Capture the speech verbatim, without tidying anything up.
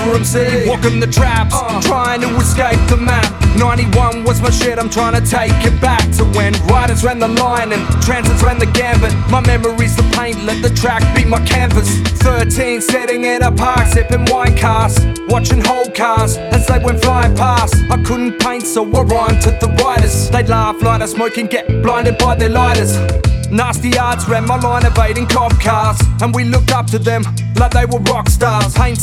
for M C, walking the traps, uh, trying to escape the map. Ninety-one was my shit, I'm trying to take it back to when riders ran the line and transits ran the gambit. My memory's the paint, let the track be my canvas. Thirteen, sitting in a park, sipping wine cars, watching whole cars as they went flying past. I couldn't paint, so I rhymed to the writers. They'd laugh, light a smoke and get blinded by their lighters. Nasty arts ran my line, evading cop cars, and we looked up to them like they were rock stars. Paint